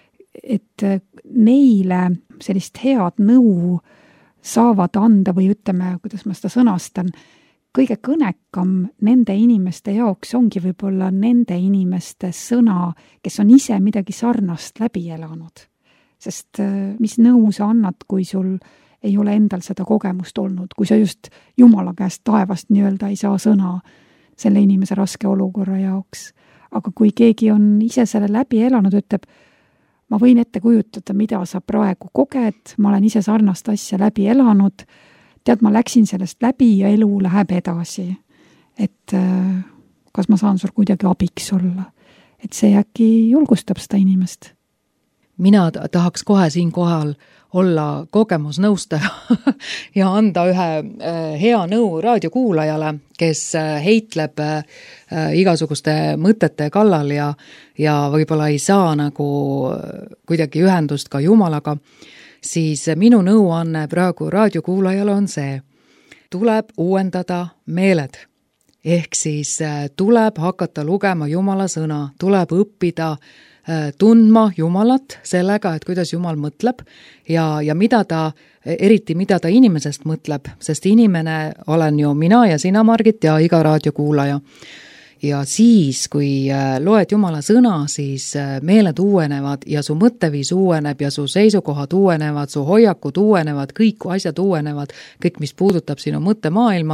et neile sellist head nõu saavad anda või ütleme, kuidas ma seda sõnastan, kõige kõnekam nende inimeste jaoks ongi võib-olla nende inimeste sõna, kes on ise midagi sarnast läbi elanud. Sest mis nõu sa annad, kui sul ei ole endal seda kogemust olnud, kui sa just Jumala käest taevast nii-öelda ei saa sõna selle inimese raske olukorra jaoks. Aga kui keegi on ise selle läbi elanud, ütleb, ma võin ette kujutada, mida sa praegu koged, ma olen ise sarnast asja läbi elanud, tead, ma läksin sellest läbi ja elu läheb edasi. Et kas ma saan sul kuidagi abiks olla? Et see äkki julgustab seda inimest. Mina tahaks kohe siin kohal olla kogemusnõustaja ja anda ühe hea nõu raadiokuulajale, kes heitleb igasuguste mõtete kallal ja võib-olla ei saa nagu kuidagi ühendust ka Jumalaga, siis minu nõuanne praegu raadiokuulajale on see, tuleb uuendada meeled. Ehk siis tuleb hakata lugema Jumala sõna, tuleb õppida tundma Jumalat sellega, et kuidas Jumal mõtleb ja mida ta, eriti mida ta inimesest mõtleb, sest inimene olen ju mina ja sina, Margit, ja iga raadiokuulaja. Ja siis, kui loed Jumala sõna, siis meeled uuenevad ja su mõtteviis uueneb ja su seisukohad uuenevad, su hoiakud uuenevad, kõik asjad uuenevad, kõik, mis puudutab sinu mõttemaailma,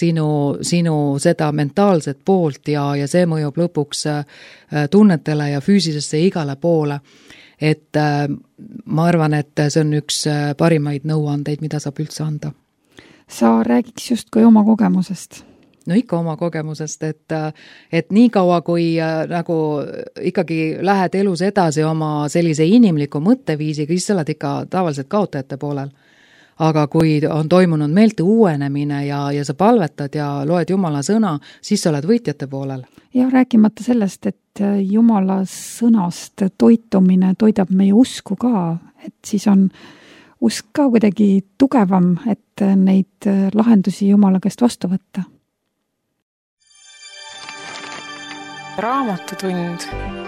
sinu seda mentaalset poolt ja see mõjub lõpuks tunnetele ja füüsisesse igale poole. Et ma arvan, et see on üks parimaid nõuandeid, mida saab üldse anda. Sa räägiks just kui oma kogemusest. No ikka oma kogemusest, et nii kaua, kui nagu ikkagi lähed elus edasi oma sellise inimliku mõtteviisiga, siis sa oled ikka tavaliselt kaotajate poolel. Aga kui on toimunud meelte uuenemine ja sa palvetad ja loed Jumala sõna, siis sa oled võitjate poolel. Ja rääkimata sellest, et Jumala sõnast toitumine toidab meie usku ka, et siis on usk ka kuidagi tugevam, et neid lahendusi Jumala käest vastu võtta. Raamatutund.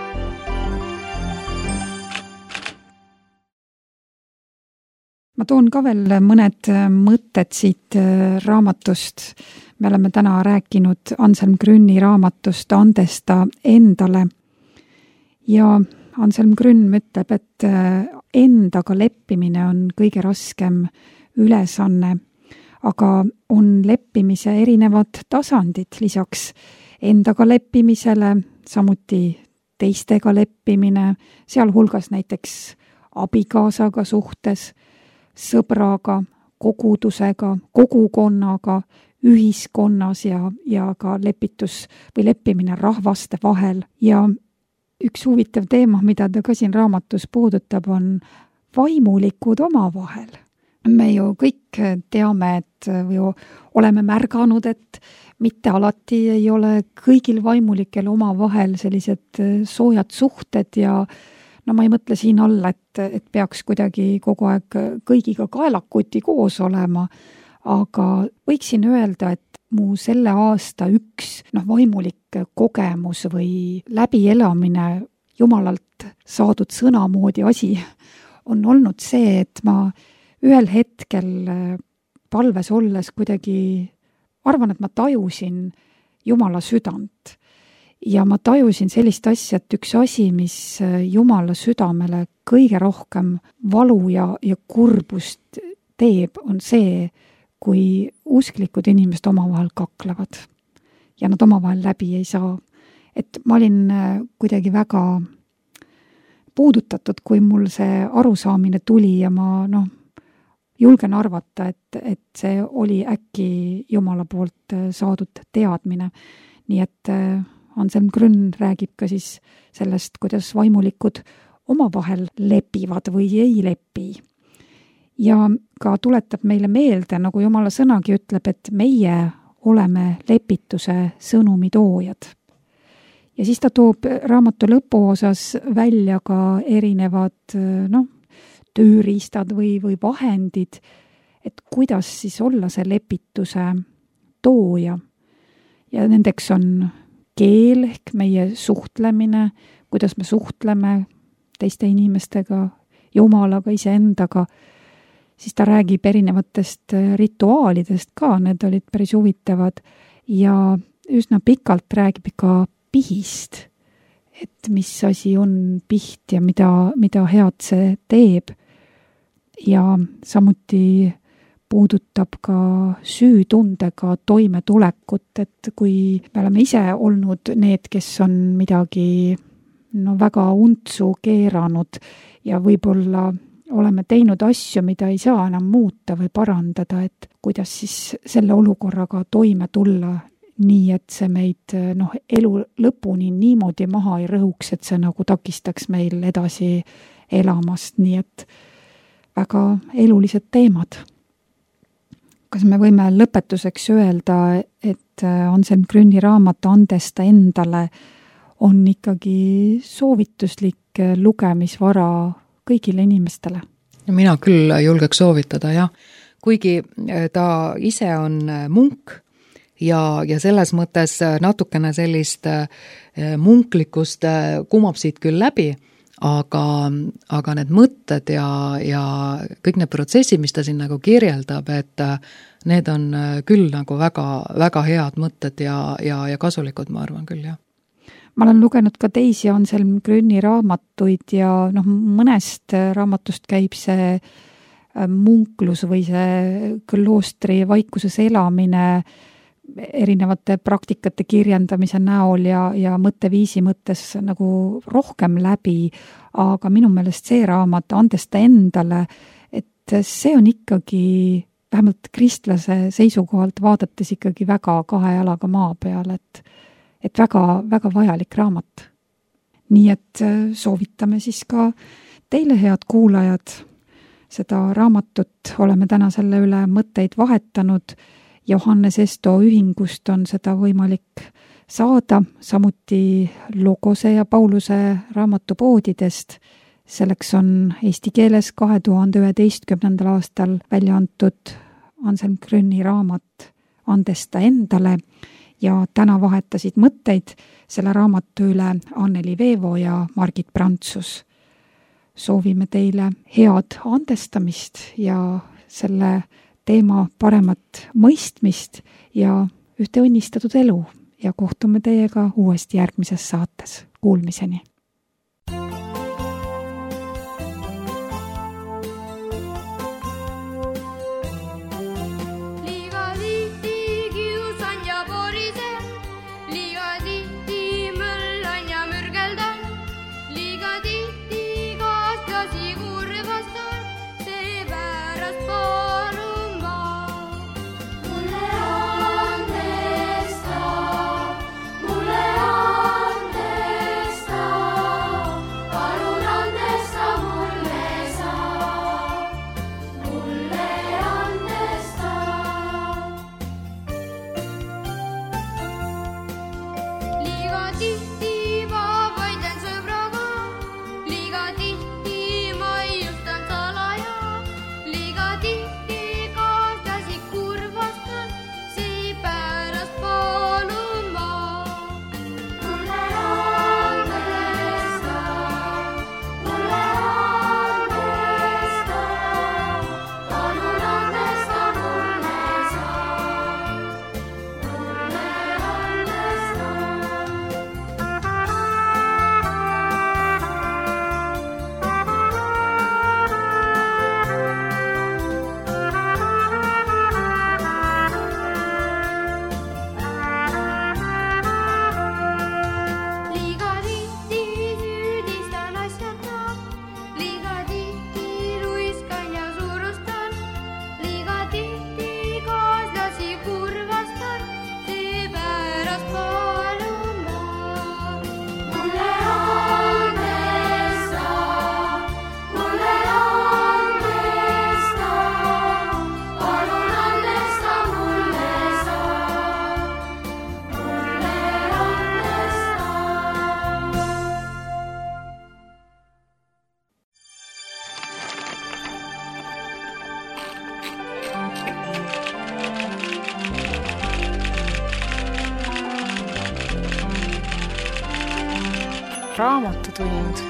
Ma toon ka veel mõned mõtted siit raamatust. Me oleme täna rääkinud Anselm Grünni raamatust Andesta endale. Ja Anselm Grün ütleb, et endaga leppimine on kõige raskem ülesanne, aga on leppimise erinevad tasandid, lisaks endaga leppimisele, samuti teistega leppimine, sealhulgas näiteks abikaasaga suhtes, sõbraga, kogudusega, kogukonnaga, ühiskonnas ja ka lepitus või leppimine rahvaste vahel. Ja üks huvitav teema, mida ta ka siin raamatus puudutab, on vaimulikud omavahel. Me ju kõik teame, et või oleme märganud, et mitte alati ei ole kõigil vaimulikel omavahel sellised soojad suhted ja no ma ei mõtle siin alla, et peaks kuidagi kogu aeg kõigiga kaelakuti koos olema, aga võiksin öelda, et mu selle aasta üks vaimulik kogemus või läbielamine Jumalalt saadud sõnamoodi asi on olnud see, et ma ühel hetkel palves olles kuidagi arvan, et ma tajusin Jumala südant. Ja ma tajusin sellist asja, et üks asi, mis Jumala südamele kõige rohkem valu ja kurbust teeb, on see, kui usklikud inimesed omavahel kaklevad ja nad omavahel läbi ei saa. Et ma olin kuidagi väga puudutatud, kui mul see arusaamine tuli ja ma julgen arvata, et see oli äkki Jumala poolt saadud teadmine. Nii et Anselm Grün räägib ka siis sellest, kuidas vaimulikud omavahel lepivad või ei lepi. Ja ka tuletab meile meelde, nagu Jumala sõnagi ütleb, et meie oleme lepituse sõnumi toojad. Ja siis ta toob raamatu lõpuosas välja ka erinevad tööriistad või vahendid, et kuidas siis olla see lepituse tooja. Ja nendeks on keel ehk meie suhtlemine, kuidas me suhtleme teiste inimestega, Jumalaga, iseendaga. Siis ta räägib erinevatest rituaalidest ka, need olid päris huvitavad ja üsna pikalt räägib ka pihist, et mis asi on piht ja mida head see teeb. Ja samuti puudutab ka süütundega toimetulekut, et kui me oleme ise olnud need, kes on midagi väga untsu keeranud ja võib-olla oleme teinud asju, mida ei saa enam muuta või parandada, et kuidas siis selle olukorraga toime tulla nii, et see meid elu lõpuni niimoodi maha ei rõhuks, et see takistaks meil edasi elamast, nii et väga elulised teemad. Kas me võime lõpetuseks öelda, et Anselm Grüni raamat Andesta endale on ikkagi soovituslik lugemisvara kõigile inimestele? Mina küll julgeks soovitada, jah. Kuigi ta ise on munk ja selles mõttes natukene sellist munklikkust kumab siit küll läbi, aga need mõtted ja kõik need protsessid, mis ta siin kirjeldab, et need on küll väga, väga head mõtted ja kasulikud, ma arvan küll, jah. Ma olen lugenud ka teisi Anselm Grüni raamatuid ja mõnest raamatust käib see munklus või see kloostri vaikuses elamine erinevate praktikate kirjandamise näol ja mõtteviisi mõttes rohkem läbi, aga minu meelest see raamat Andesta endale, et see on ikkagi vähemalt kristlase seisukohalt vaadates ikkagi väga kahe jalaga maa peal, et väga, väga vajalik raamat. Nii et soovitame siis ka teile, head kuulajad, seda raamatut, oleme täna selle üle mõtteid vahetanud. Johannes Esto ühingust on seda võimalik saada, samuti Logose ja Pauluse raamatupoodidest. Selleks on eesti keeles 2011. aastal välja antud Anselm Grüni raamat Andesta endale ja täna vahetasid mõtteid selle raamatu üle Anneli Veevo ja Margit Prantsus. Soovime teile head andestamist ja selle teema paremat mõistmist ja ühte õnnistatud elu ja kohtume teiega uuesti järgmises saates. Kuulmiseni! Raamatutund